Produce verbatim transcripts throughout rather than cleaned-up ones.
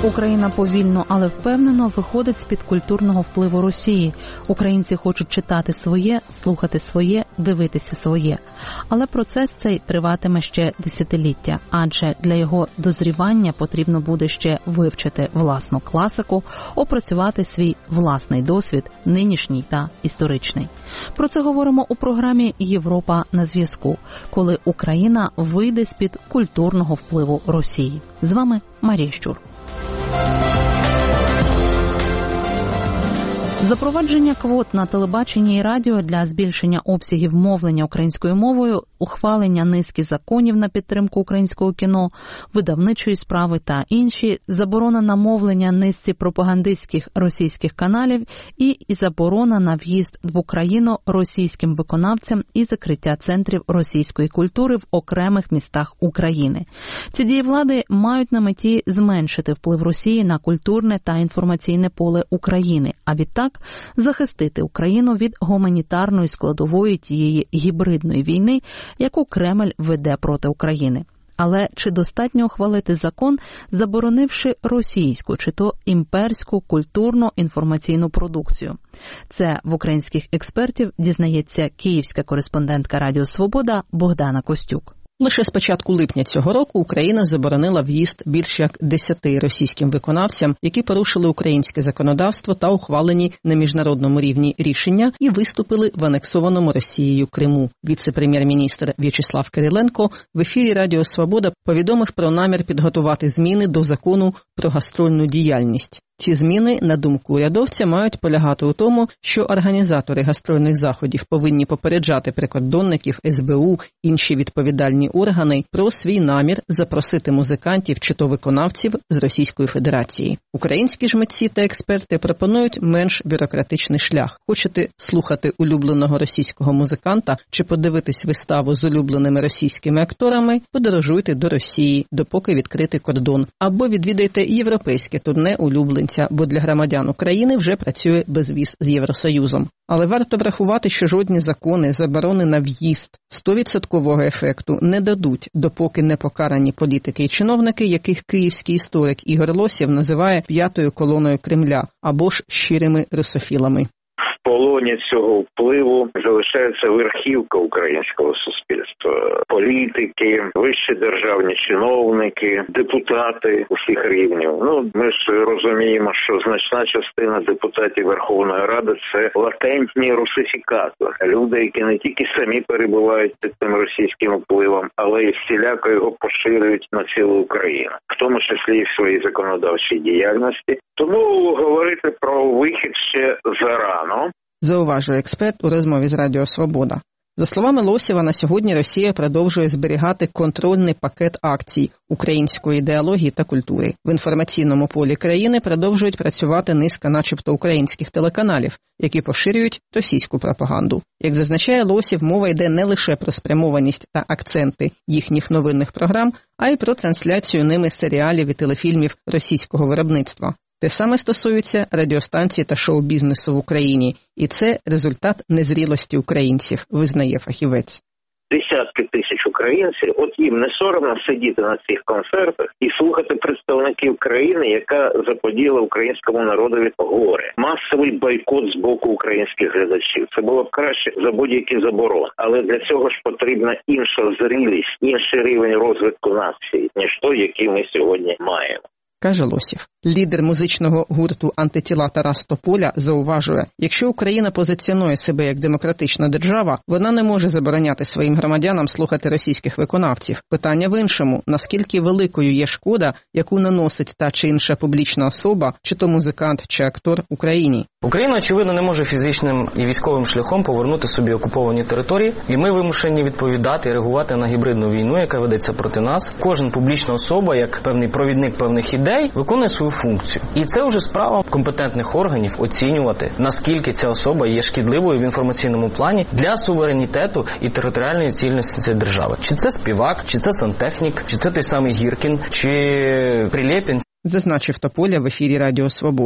Україна повільно, але впевнено виходить з-під культурного впливу Росії. Українці хочуть читати своє, слухати своє, дивитися своє. Але процес цей триватиме ще десятиліття, адже для його дозрівання потрібно буде ще вивчити власну класику, опрацювати свій власний досвід, нинішній та історичний. Про це говоримо у програмі «Європа на зв'язку», коли Україна вийде з-під культурного впливу Росії. З вами Марія Щур. Запровадження квот на телебаченні і радіо для збільшення обсягів мовлення українською мовою, ухвалення низки законів на підтримку українського кіно, видавничої справи та інші, заборона на мовлення низці пропагандистських російських каналів і заборона на в'їзд в Україну російським виконавцям і закриття центрів російської культури в окремих містах України. Ці дії влади мають на меті зменшити вплив Росії на культурне та інформаційне поле України, а відтак захистити Україну від гуманітарної складової тієї гібридної війни, яку Кремль веде проти України. Але чи достатньо ухвалити закон, заборонивши російську чи то імперську культурно-інформаційну продукцію? Це в українських експертів дізнається київська кореспондентка Радіо Свобода Богдана Костюк. Лише з початку липня цього року Україна заборонила в'їзд більш як десяти російським виконавцям, які порушили українське законодавство та ухвалені на міжнародному рівні рішення і виступили в анексованому Росією Криму. Віце-прем'єр-міністр В'ячеслав Кириленко в ефірі Радіо Свобода повідомив про намір підготувати зміни до закону про гастрольну діяльність. Ці зміни, на думку урядовця, мають полягати у тому, що організатори гастрольних заходів повинні попереджати прикордонників, ес бе у, інші відповідальні органи про свій намір запросити музикантів чи то виконавців з Російської Федерації. Українські ж митці та експерти пропонують менш бюрократичний шлях. Хочете слухати улюбленого російського музиканта чи подивитись виставу з улюбленими російськими акторами, подорожуйте до Росії, допоки відкритий кордон, або відвідайте європейське турне улюбленців, бо для громадян України вже працює безвіз з Євросоюзом. Але варто врахувати, що жодні закони, заборони на в'їзд сто відсотків ефекту не дадуть, допоки не покарані політики і чиновники, яких київський історик Ігор Лосєв називає п'ятою колоною Кремля або ж щирими русофілами. В полоні цього впливу залишається верхівка українського суспільства. Політики, вищі державні чиновники, депутати усіх рівнів. Ну, ми ж розуміємо, що значна частина депутатів Верховної Ради – це латентні русифікатори. Люди, які не тільки самі перебувають під цим російським впливом, але й всіляко його поширюють на цілу Україну. В тому числі і в своїй законодавчій діяльності. Тому говорити про вихід ще зарано. Зауважує експерт у розмові з Радіо Свобода. За словами Лосєва, на сьогодні Росія продовжує зберігати контрольний пакет акцій української ідеології та культури. В інформаційному полі країни продовжують працювати низка начебто українських телеканалів, які поширюють російську пропаганду. Як зазначає Лосєв, мова йде не лише про спрямованість та акценти їхніх новинних програм, а й про трансляцію ними серіалів і телефільмів російського виробництва. Те саме стосується радіостанцій та шоу-бізнесу в Україні. І це результат незрілості українців, визнає фахівець. Десятки тисяч українців, от їм не соромно сидіти на цих концертах і слухати представників країни, яка заподіяла українському народові горе. Масовий бойкот з боку українських глядачів. Це було б краще за будь-які заборони. Але для цього ж потрібна інша зрілість, інший рівень розвитку нації, ніж той, який ми сьогодні маємо. Каже Лосєв. Лідер музичного гурту «Антитіла» Тарас Тополя зауважує, якщо Україна позиціонує себе як демократична держава, вона не може забороняти своїм громадянам слухати російських виконавців. Питання в іншому, наскільки великою є шкода, яку наносить та чи інша публічна особа, чи то музикант, чи актор Україні. Україна, очевидно, не може фізичним і військовим шляхом повернути собі окуповані території, і ми вимушені відповідати і реагувати на гібридну війну, яка ведеться проти нас. Кожен публічна особа, як певний провідник певних ідей, виконує свою функцію. І це вже справа компетентних органів оцінювати, наскільки ця особа є шкідливою в інформаційному плані для суверенітету і територіальної цілісності цієї держави. Чи це співак, чи це сантехнік, чи це той самий Гіркін, чи Прилєпін. Зазначив Тополя в ефірі Радіо Свобода.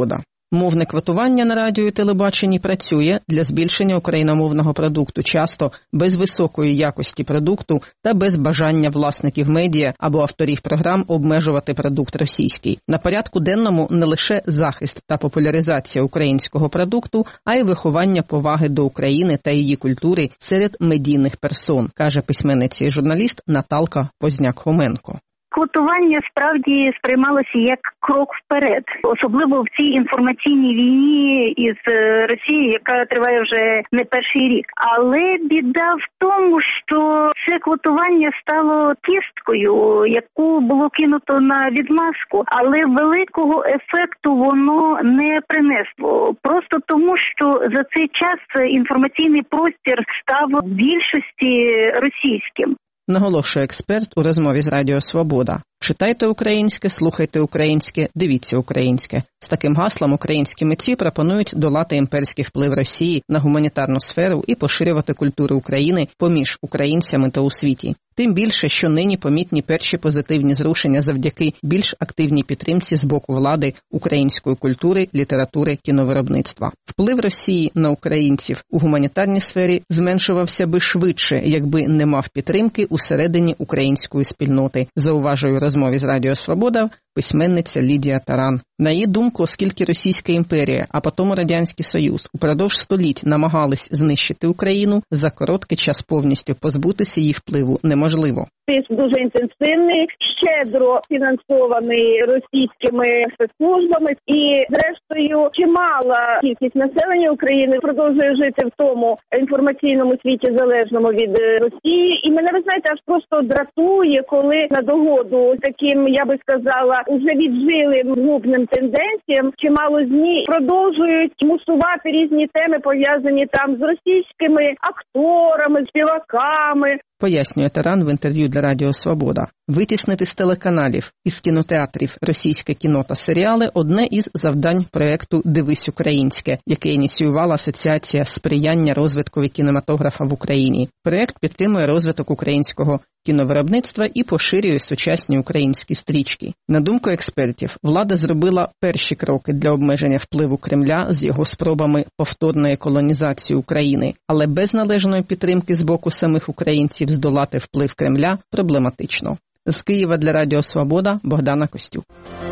Мовне квотування на радіо і телебаченні працює для збільшення україномовного продукту, часто без високої якості продукту та без бажання власників медіа або авторів програм обмежувати продукт російський. На порядку денному не лише захист та популяризація українського продукту, а й виховання поваги до України та її культури серед медійних персон, каже письменниця і журналіст Наталка Позняк-Хоменко. Квотування справді сприймалося як крок вперед, особливо в цій інформаційній війні із Росією, яка триває вже не перший рік. Але біда в тому, що це квотування стало кісткою, яку було кинуто на відмазку, але великого ефекту воно не принесло. Просто тому, що за цей час інформаційний простір став в більшості російським. Наголошує експерт у розмові з Радіо Свобода. Читайте українське, слухайте українське, дивіться українське. З таким гаслом українські митці пропонують долати імперський вплив Росії на гуманітарну сферу і поширювати культуру України поміж українцями та у світі. Тим більше, що нині помітні перші позитивні зрушення завдяки більш активній підтримці з боку влади української культури, літератури, кіновиробництва. Вплив Росії на українців у гуманітарній сфері зменшувався би швидше, якби не мав підтримки усередині української спільноти, зауважує у розмові з Радіо Свобода письменниця Лідія Таран. На її думку, оскільки Російська імперія, а потім Радянський Союз упродовж століть намагались знищити Україну, за короткий час повністю позбутися її впливу неможливо. Тиск дуже інтенсивний, щедро фінансований російськими спецслужбами, і зрештою чимала кількість населення України продовжує жити в тому інформаційному світі залежному від Росії. І мене, ви знаєте, аж просто дратує, коли на догоду таким, я би сказала, уже віджилим губним тенденціям, чимало ЗМІ продовжують мусувати різні теми, пов'язані там з російськими акторами, співаками. Пояснює Таран в інтерв'ю для Радіо Свобода. Витіснити з телеканалів, із кінотеатрів російське кіно та серіали – одне із завдань проєкту «Дивись українське», яке ініціювала Асоціація сприяння розвитку кінематографа в Україні. Проєкт підтримує розвиток українського кіновиробництва і поширює сучасні українські стрічки. На думку експертів, влада зробила перші кроки для обмеження впливу Кремля з його спробами повторної колонізації України, але без належної підтримки з боку самих українців здолати вплив Кремля проблематично. З Києва для Радіо Свобода Богдана Костюк.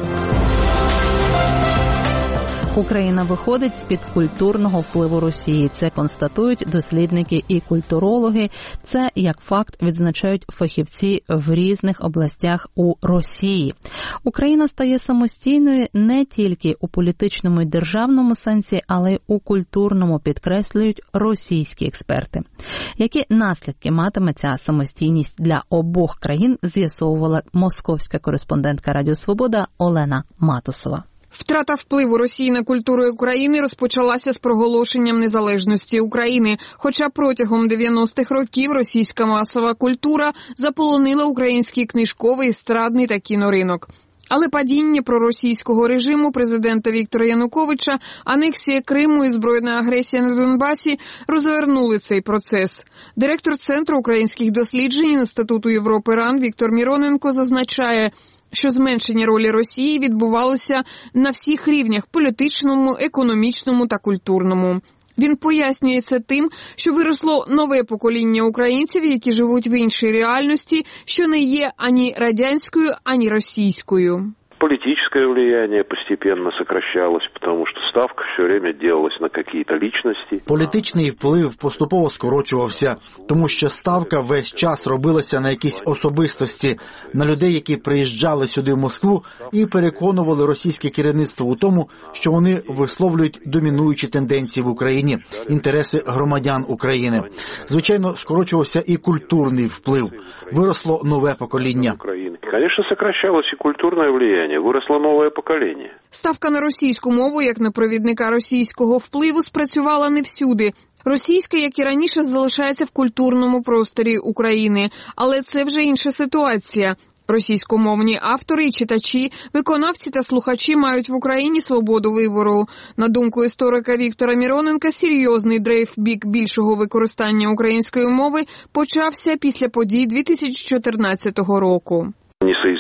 Україна виходить з-під культурного впливу Росії. Це констатують дослідники і культурологи. Це, як факт, відзначають фахівці в різних областях у Росії. Україна стає самостійною не тільки у політичному і державному сенсі, але й у культурному, підкреслюють російські експерти. Які наслідки матиме ця самостійність для обох країн, з'ясовувала московська кореспондентка Радіо Свобода Олена Матусова. Втрата впливу Росії на культуру України розпочалася з проголошенням незалежності України. Хоча протягом дев'яностих років російська масова культура заполонила український книжковий, естрадний та кіноринок. Але падіння проросійського режиму президента Віктора Януковича, анексія Криму і збройна агресія на Донбасі розвернули цей процес. Директор Центру українських досліджень Інституту Європи РАН Віктор Міроненко зазначає, що зменшення ролі Росії відбувалося на всіх рівнях – політичному, економічному та культурному. Він пояснює це тим, що виросло нове покоління українців, які живуть в іншій реальності, що не є ані радянською, ані російською. Политическое влияние постепенно сокращалось, потому что ставка все время делалась на какие-то личности. Політичний вплив поступово скорочувався, тому що ставка весь час робилася на якісь особистості, на людей, які приїжджали сюди в Москву і переконували російське керівництво у тому, що вони висловлюють домінуючі тенденції в Україні, інтереси громадян України. Звичайно, скорочувався і культурний вплив. Виросло нове покоління. Конечно, сокращалось и культурное влияние, выросло новое поколение. Ставка на російську мову, як на провідника російського впливу, спрацювала не всюди. Російська, як і раніше, залишається в культурному просторі України. Але це вже інша ситуація. Російськомовні автори і читачі, виконавці та слухачі мають в Україні свободу вибору. На думку історика Віктора Міроненка, серйозний дрейф в бік більшого використання української мови почався після подій дві тисячі чотирнадцятого року.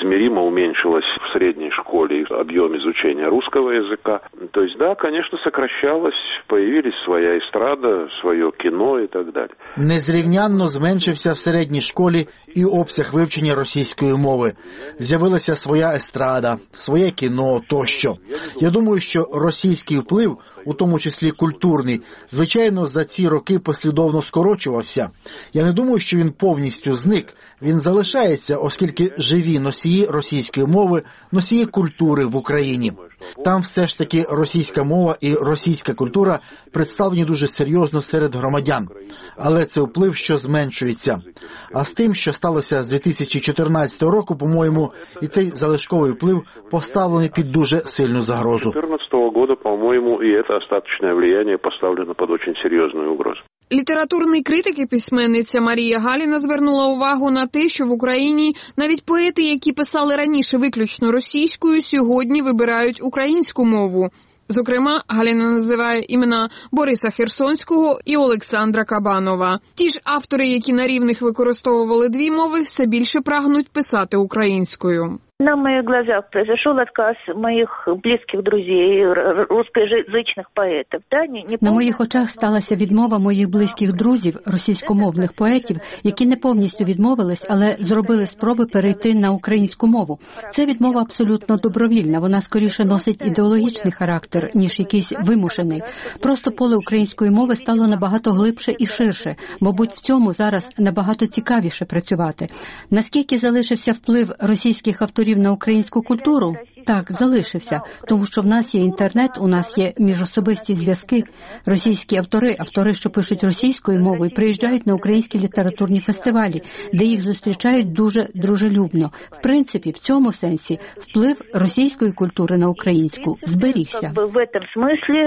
неизмеримо уменьшилось в средней школе объем изучения русского языка. То есть, да, конечно, сокращалось, появились своя эстрада, свое кино и так далее. Незрівнянно зменшився в середній школі і обсяг вивчення російської мови. З'явилася своя естрада, своє кіно тощо. Я думаю, що російський вплив, у тому числі культурний, звичайно, за ці роки послідовно скорочувався. Я не думаю, що він повністю зник. Він залишається, оскільки живі носії російської мови, носії культури в Україні. Там все ж таки російська мова і російська культура представлені дуже серйозно серед громадян. Але це вплив, що зменшується. А з тим, що сталося з дві тисячі чотирнадцятого року, по-моєму, і цей залишковий вплив поставлений під дуже сильну загрозу. дві тисячі чотирнадцятого року, по-моєму, і це остаточне влияння поставлено під дуже серйозну угрозу. Літературний критик і письменниця Марія Галіна звернула увагу на те, що в Україні навіть поети, які писали раніше виключно російською, сьогодні вибирають українську мову. Зокрема, Галіна називає імена Бориса Херсонського і Олександра Кабанова. Ті ж автори, які на рівних використовували дві мови, все більше прагнуть писати українською. На моих глазах произошел отказ моих близких друзей, русскоязычных поэтов. Да? Не, не На моїх очах сталася відмова моїх близьких друзів, російськомовних поетів, які не повністю відмовились, але зробили спроби перейти на українську мову. Це відмова абсолютно добровільна, вона скоріше носить ідеологічний характер, ніж якийсь вимушений. Просто поле української мови стало набагато глибше і ширше. Мабуть, в цьому зараз набагато цікавіше працювати. Наскільки залишився вплив російських авторів на українську культуру? Так, залишився, тому що в нас є інтернет, у нас є міжособисті зв'язки. Російські автори, автори, що пишуть російською мовою, приїжджають на українські літературні фестивалі, де їх зустрічають дуже дружелюбно. В принципі, в цьому сенсі вплив російської культури на українську зберігся. В цьому смислі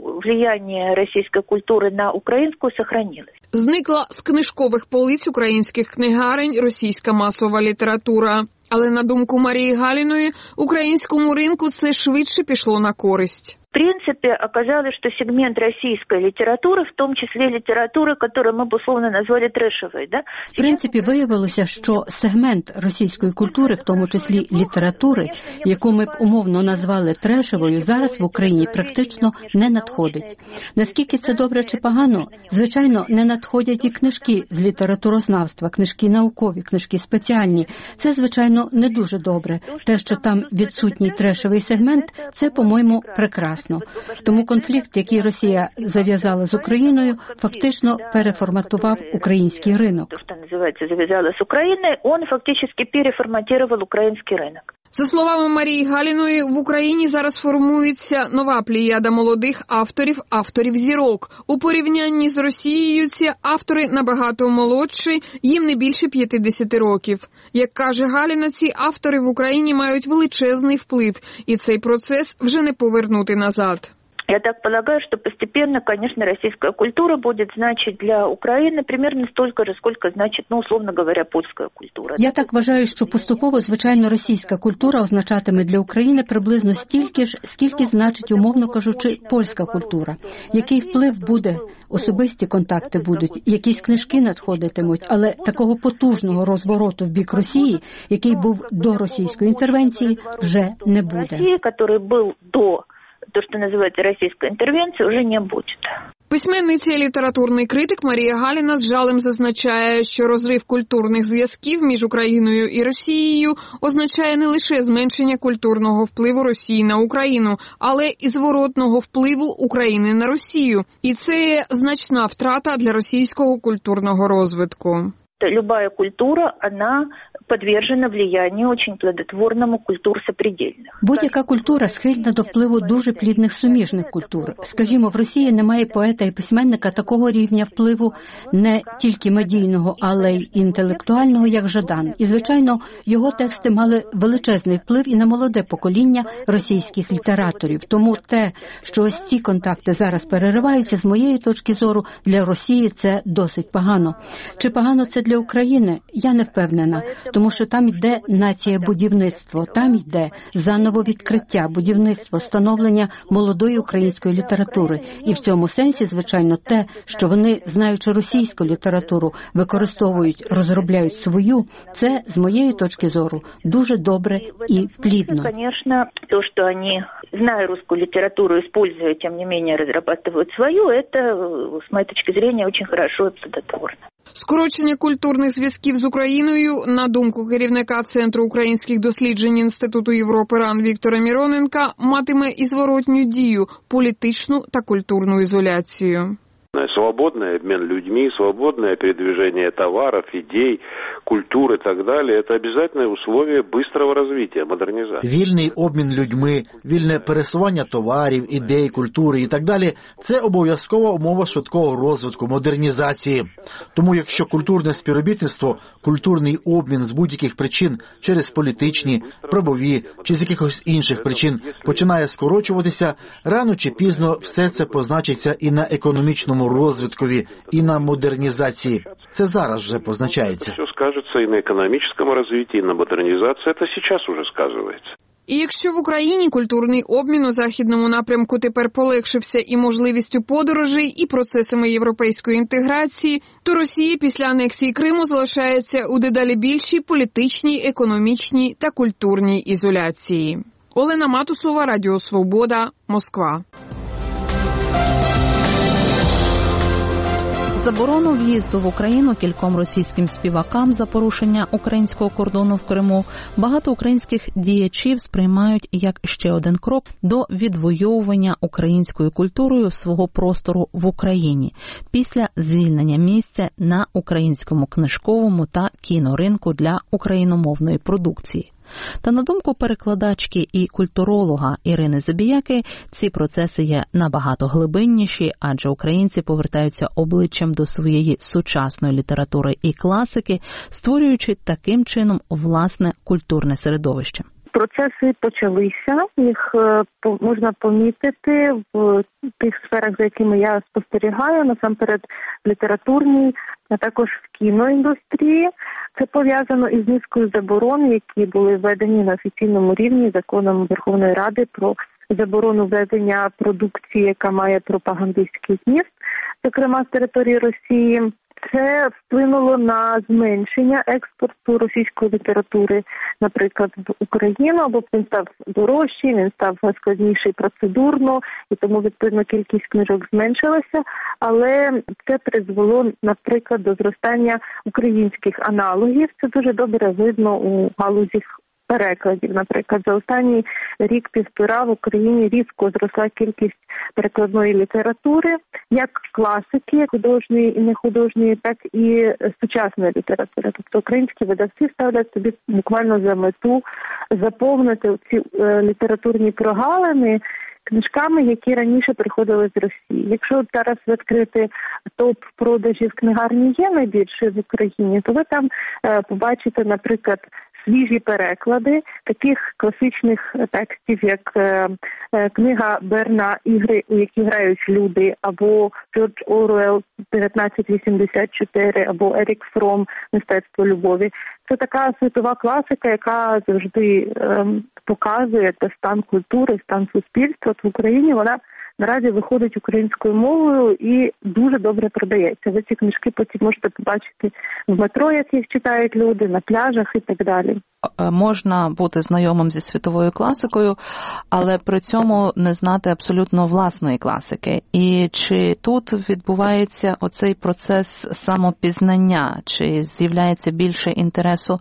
влияння російської культури на українську зберігалося. Зникла з книжкових полиць українських книгарень російська масова література. Але, на думку Марії Галіної, українському ринку це швидше пішло на користь. В принципе, оказалось, что сегмент российской литературы, в том числе литературы, которую мы бы условно назвали трешовой, да? В принципі, виявилося, що сегмент російської культури, в тому числі літератури, яку ми б умовно назвали трешовою, зараз в Україні практично не надходить. Наскільки це добре чи погано? Звичайно, не надходять і книжки з літературознавства, книжки наукові, книжки спеціальні. Це, звичайно, не дуже добре. Те, що там відсутній трешовий сегмент, це, по-моєму, прекрасно. Тому конфлікт, який Росія зав'язала з Україною, фактично переформатував український ринок. Що називається зав'язала з Україною, він фактично переформатував український ринок. За словами Марії Галіної, в Україні зараз формується нова плеяда молодих авторів, авторів-зірок. У порівнянні з Росією ці автори набагато молодші, їм не більше п'ятдесят років. Як каже Галіна, ці автори в Україні мають величезний вплив, і цей процес вже не повернути назад. Я так полагаю, что постепенно, конечно, российская культура будет значить для України примерно столько же, сколько значить, ну, условно говоря, польська культура. Я так вважаю, що поступово, звичайно, російська культура означатиме для України приблизно стільки ж, скільки значить, умовно кажучи, польська культура. Який вплив буде, особисті контакти будуть, якісь книжки надходитимуть, але такого потужного розвороту в бік Росії, який був до російської інтервенції, вже не буде. Росії, який був до то, що називається російська інтервенція, вже не буде. Письменниця і літературний критик Марія Галіна з жалем зазначає, що розрив культурних зв'язків між Україною і Росією означає не лише зменшення культурного впливу Росії на Україну, але і зворотного впливу України на Росію. І це значна втрата для російського культурного розвитку. Любая культура, вона подвержена влиянию очень плодотворному культур сопредельних. Будь-яка культура схильна до впливу дуже плідних суміжних культур. Скажімо, в Росії немає поета і письменника такого рівня впливу не тільки медійного, але й інтелектуального, як Жадан. І, звичайно, його тексти мали величезний вплив і на молоде покоління російських літераторів. Тому те, що ось ці контакти зараз перериваються, з моєї точки зору, для Росії це досить погано. Чи погано це для України? Я не впевнена. тому що там йде нація будівництво, там йде заново відкриття, будівництво, становлення молодої української літератури. І в цьому сенсі, звичайно, те, що вони, знаючи російську літературу, використовують, розробляють свою, це, з моєї точки зору, дуже добре і плідно. Звісно, те, що вони, зная русскую литературу, используя, тем не менее, разрабатывают свою, это, с моей точки зрения, очень хорошо и плодотворно. Скорочення культурних зв'язків з Україною, на думку керівника Центру українських досліджень Інституту Європи РАН Віктора Міроненка, матиме і зворотню дію – політичну та культурну ізоляцію. Свободный обмен людьми, свободное передвижение товаров, идей, культуры и так далее – это обязательное условие быстрого развития, модернизации. Вільний обмін людьми, вільне пересування товарів, ідей, культури і так далі – це обов'язкова умова швидкого розвитку, модернізації. Тому якщо культурне співробітництво, культурний обмін з будь-яких причин через політичні, правові чи з якихось інших причин починає скорочуватися, рано чи пізно все це позначиться і на економічному розвиткові, і на модернізації. Це зараз вже позначається. Все скажеться і на економічному розвитку, і на модернізації. Це зараз уже сказується. І якщо в Україні культурний обмін у західному напрямку тепер полегшився і можливістю подорожей, і процесами європейської інтеграції, то Росія після анексії Криму залишається у дедалі більшій політичній, економічній та культурній ізоляції. Олена Матусова, Радіо Свобода, Москва. Заборону в'їзду в Україну кільком російським співакам за порушення українського кордону в Криму багато українських діячів сприймають як ще один крок до відвоювання українською культурою свого простору в Україні після звільнення місця на українському книжковому та кіноринку для україномовної продукції. Та на думку перекладачки і культуролога Ірини Забіяки, ці процеси є набагато глибинніші, адже українці повертаються обличчям до своєї сучасної літератури і класики, створюючи таким чином власне культурне середовище. Процеси почалися, їх можна помітити в тих сферах, за якими я спостерігаю, насамперед в літературній, а також в кіноіндустрії. Це пов'язано із низкою заборон, які були введені на офіційному рівні законом Верховної Ради про заборону введення продукції, яка має пропагандистський зміст, зокрема з території Росії. Це вплинуло на зменшення експорту російської літератури, наприклад, в Україну, або він став дорожчий, він став складніший процедурно, і тому, відповідно, кількість книжок зменшилася, але це призвело, наприклад, до зростання українських аналогів. Це дуже добре видно у галузі перекладів. Наприклад, за останній рік-півтора в Україні різко зросла кількість перекладної літератури, як класики, художньої і нехудожньої, так і сучасної літератури. Тобто українські видавці ставлять собі буквально за мету заповнити ці е, літературні прогалини книжками, які раніше приходили з Росії. Якщо зараз відкрити топ продажів книгарні є найбільший в Україні, то ви там е, побачите, наприклад, свіжі переклади таких класичних текстів, як е, е, книга Берна «Ігри, у які грають люди», або Джордж Оруелл «дев'ятнадцять вісімдесят чотири», або Ерік Фром «Мистецтво любові». Це така світова класика, яка завжди е, показує те стан культури, стан суспільства. В Україні вона наразі виходить українською мовою і дуже добре продається. Ви ці книжки потім можете побачити в метро, як їх читають люди, на пляжах і так далі. Можна бути знайомим зі світовою класикою, але при цьому не знати абсолютно власної класики. І чи тут відбувається оцей процес самопізнання, чи з'являється більше інтересу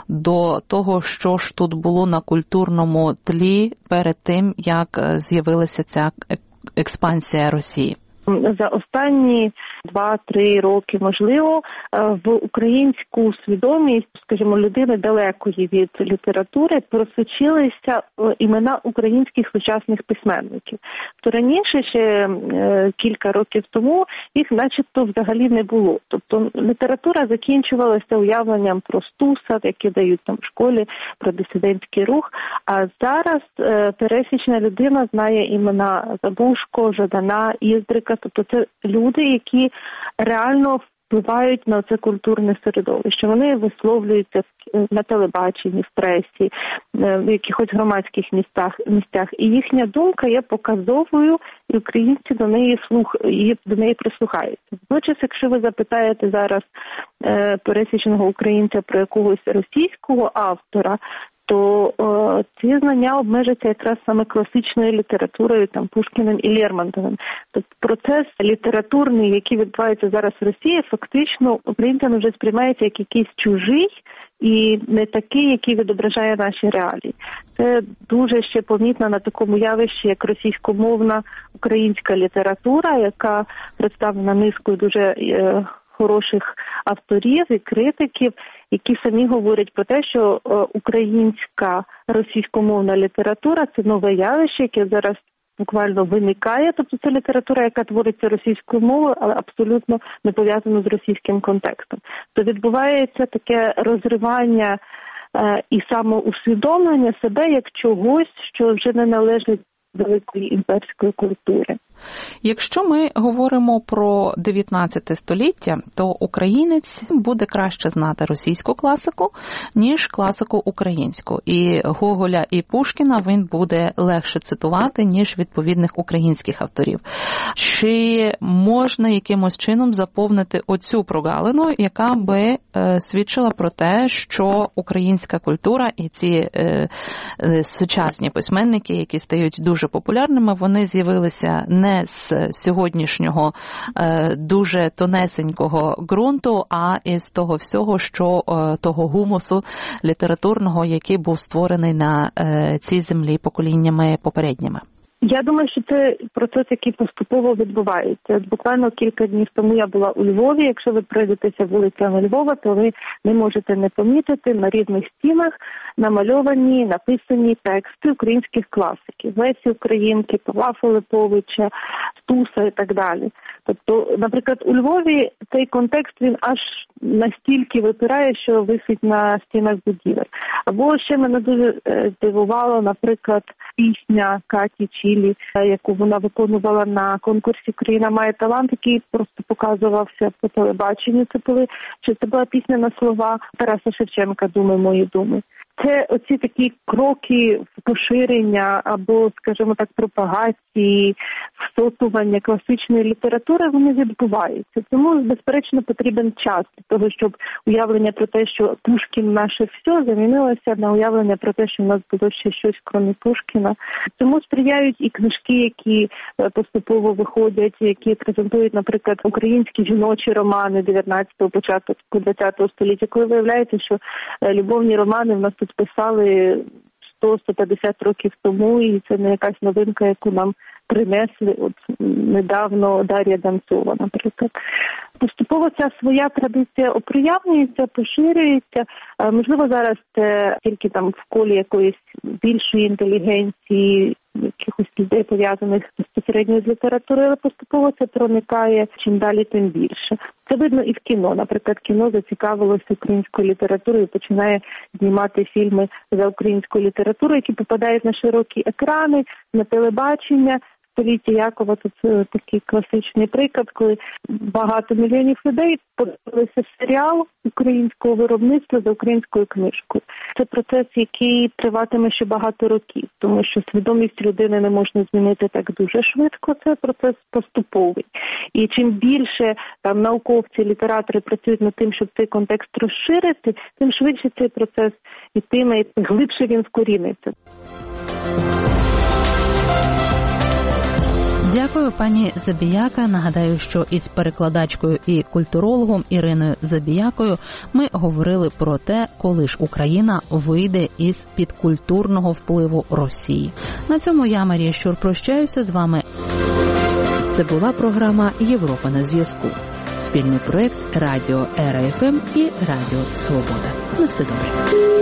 до того, що ж тут було на культурному тлі перед тим, як з'явилася ця експансія Росії? За останні два-три роки, можливо, в українську свідомість, скажімо, людини далекої від літератури просочилися імена українських сучасних письменників. То раніше, ще кілька років тому, їх начебто взагалі не було. Тобто література закінчувалася уявленням про Стуса, які дають там в школі, про дисидентський рух. А зараз пересічна людина знає імена Забушко, Жадана, Іздрика. Тобто це люди, які реально впливають на це культурне середовище. Вони висловлюються на телебаченні, в пресі, в якихось громадських місцях, місцях. І їхня думка є показовою, і українці до неї слух, до неї прислухаються. Водночас, якщо ви запитаєте зараз е, пересічного українця про якогось російського автора, то е, ці знання обмежаться якраз саме класичною літературою, там Пушкіним і Лермонтовим. Тобто процес літературний, який відбувається зараз в Росії, фактично українцями вже сприймається як якийсь чужий і не такий, який відображає наші реалії. Це дуже ще помітно на такому явищі, як російськомовна українська література, яка представлена низкою дуже е, хороших авторів і критиків, які самі говорять про те, що українська російськомовна література – це нове явище, яке зараз буквально виникає. Тобто це література, яка твориться російською мовою, але абсолютно не пов'язана з російським контекстом. То відбувається таке розривання е, і самоусвідомлення себе як чогось, що вже не належить великої імперської культури. Якщо ми говоримо про дев'ятнадцяте століття, то українець буде краще знати російську класику, ніж класику українську. І Гоголя, і Пушкіна він буде легше цитувати, ніж відповідних українських авторів. Чи можна якимось чином заповнити оцю прогалину, яка би е, свідчила про те, що українська культура і ці е, е, сучасні письменники, які стають дуже популярними, вони з'явилися не з сьогоднішнього е, дуже тонесенького ґрунту, а із того всього, що е, того гумусу літературного, який був створений на е, цій землі поколіннями попередніми. Я думаю, що це процес, який поступово відбувається. Буквально кілька днів тому я була у Львові. Якщо ви пройдетеся вулицями Львова, то ви не можете не помітити на різних стінах намальовані, написані тексти українських класиків. Лесі Українки, Павла Филипповича, Стуса і так далі. Тобто, наприклад, у Львові цей контекст, він аж настільки випирає, що висить на стінах будівель. Або ще мене дуже здивувало, наприклад, пісня Каті Чілі, яку вона виконувала на конкурсі «Україна має талант», який просто показувався по телебаченню. Це були, чи це була пісня на слова Тараса Шевченка «Думи мої думи». Це оці такі кроки в поширення або, скажімо так, пропагації, всотування класичної літератури, вони відбуваються. Тому, безперечно, потрібен час для того, щоб уявлення про те, що Пушкін – наше все, замінилося на уявлення про те, що в нас було ще щось, крім Пушкіна. Тому сприяють і книжки, які поступово виходять, які презентують, наприклад, українські жіночі романи дев'ятнадцятого, початку двадцятого століття, коли виявляється, що любовні романи в нас тут писали сто - сто п'ятдесят років тому, і це не якась новинка, яку нам принесли от недавно Дар'я Донцова, наприклад. Поступово ця своя традиція оприявнюється, поширюється. Можливо, зараз це тільки там в колі якоїсь більшої інтелігенції, якихось людей, пов'язаних безпосередньо з літературою, але поступово це проникає чим далі, тим більше. Це видно і в кіно. Наприклад, кіно зацікавилося українською літературою і починає знімати фільми за українською літературою, які попадають на широкі екрани, на телебачення. Століття Якова – це такий класичний приклад, коли багато мільйонів людей подивилися серіал українського виробництва за українською книжкою. Це процес, який триватиме ще багато років, тому що свідомість людини не можна змінити так дуже швидко, це процес поступовий. І чим більше там науковці, літератори працюють над тим, щоб цей контекст розширити, тим швидше цей процес йтиме, і глибше він вкоріниться. Дякую, пані Забіяка. Нагадаю, що із перекладачкою і культурологом Іриною Забіякою ми говорили про те, коли ж Україна вийде із підкультурного впливу Росії. На цьому я, Марія Щур, прощаюся з вами. Це була програма «Європа на зв'язку». Спільний проєкт Радіо Ера Еф Ем і Радіо Свобода. На все добре.